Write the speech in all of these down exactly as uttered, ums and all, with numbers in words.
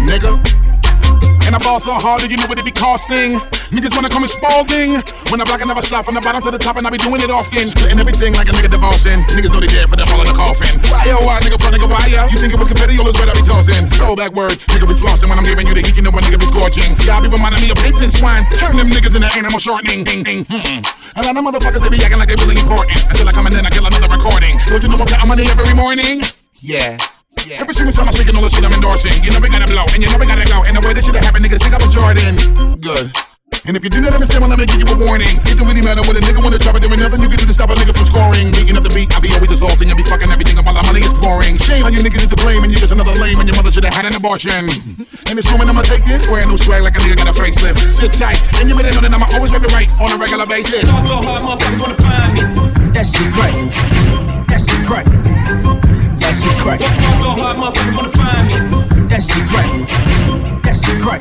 nigga. And I ball so hard that you know what it be costing. Niggas wanna call me Spalding. When I block, I never stop from the bottom to the top, and I be doing it often. Splitting everything like a nigga divorcing. Niggas know they dead, put them all in the coffin. Why, oh, why, nigga, front, nigga, why, ya? You think it was competitive, is what I be tossing. Throwback word, nigga be flossing. When I'm giving you the heat, you know what nigga be scorching. Y'all be reminding me of pigs and swine. Turn them niggas into animal shortening. Ding, ding, hmm. A lot of motherfuckers, they be acting like they really important. Until I come in and I kill another recording. Don't you know I'm counting money every morning? Yeah. Yeah. Every single time I'm speaking all the shit I'm endorsing. You know we gotta blow, and you know we gotta go. And the way this shit happen, niggas think I'm a Jordan. Good. And if you do not understand, well, let me give you a warning. It don't really matter what a nigga wanna try, but there ain't nothing you can do to stop a nigga from scoring. Beating up the beat, I be always assaulting. I be fucking everything up while our money is pouring. Shame on you niggas is to blame, and you just another lame, and your mother should've had an abortion. And this moment I'ma take this, brand new swag like a nigga got a facelift. Sit tight, and you better know that I'ma always rip it right on a regular basis. It's all so hard, motherfuckers wanna find me. That shit great. That shit great. That shit great. It's all so hard, motherfuckers wanna find me. That shit great. That shit great.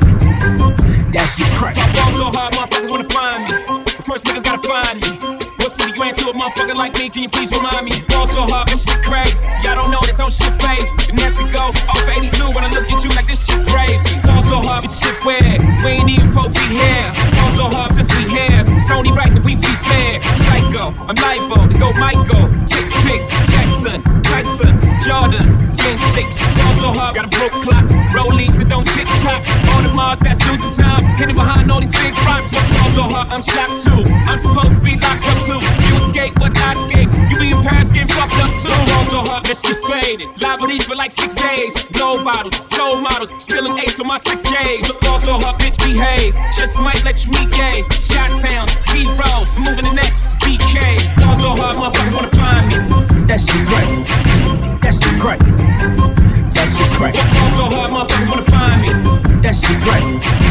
That shit great. I fall so hard, motherfuckers wanna find me. First niggas gotta find me. What's fifty grand to a motherfucker like me? Can you please remind me? Fall so hard, this shit crazy. Y'all don't know that don't shit phase. And as we go off eighty-two, when I look at you like this shit gravy. Fall so hard, this shit weird. We ain't even supposed to be here. Fall so hard since we here. It's only right that we be fair. Psycho, I'm libo, to go Michael. Tick, pick, Jackson, Tyson, Jordan. Game six, fall so hard, got a broke clock. Rollies that don't tick tock. All the Mars that's losing time. Hidden behind all these big rocks. Fall so hard, I'm shocked too. I'm supposed to be locked up too. You escape, what I escape. You be in Paris getting fucked up too. Fall so hard, let's get faded. Live with these for like six days. Low bottles, soul models, spilling ace on my sick days. Fall so hard, bitch, behave. Just might let you meet gay. Shot Town, B-Rose, moving the next B K. Fall so hard, motherfuckers wanna find me. That shit great. That shit great. That shit great. Fall so hard, motherfuckers wanna find me. That shit great.